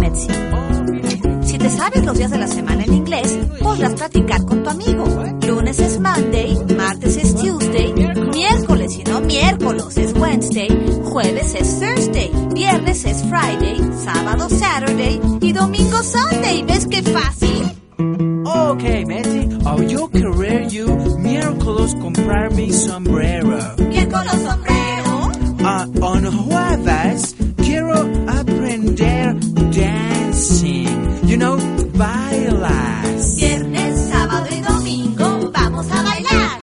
Betsy. Si te sabes los días de la semana en inglés, podrás practicar con tu amigo. Lunes es Monday, martes es Tuesday, miércoles y no miércoles es Wednesday, jueves es Thursday, viernes es Friday, sábado Saturday y domingo Sunday. ¿Ves qué fácil? Okay, Betsy, yo querer you miércoles comprar mi sombrero. Miércoles